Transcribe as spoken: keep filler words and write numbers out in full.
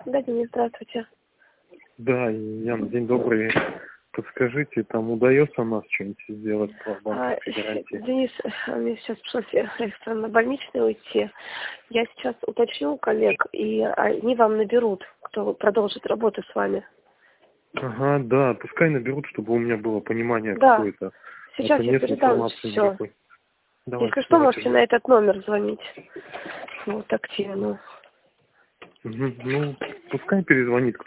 Да, Денис, здравствуйте. Да, Ян, день добрый. Подскажите, там удается у нас что-нибудь сделать по банковской А, гарантии? Денис, мне сейчас пришлось экстренно на больничный уйти. Я сейчас уточню у коллег, и они вам наберут, кто продолжит работу с вами. Ага, да, пускай наберут, чтобы у меня было понимание Да. какое-то. Сейчас А то я нет передам информации все. никакой. Давайте, Если что, давайте. можете на этот номер звонить. Вот активно. Угу. Ну, пускай перезвонит.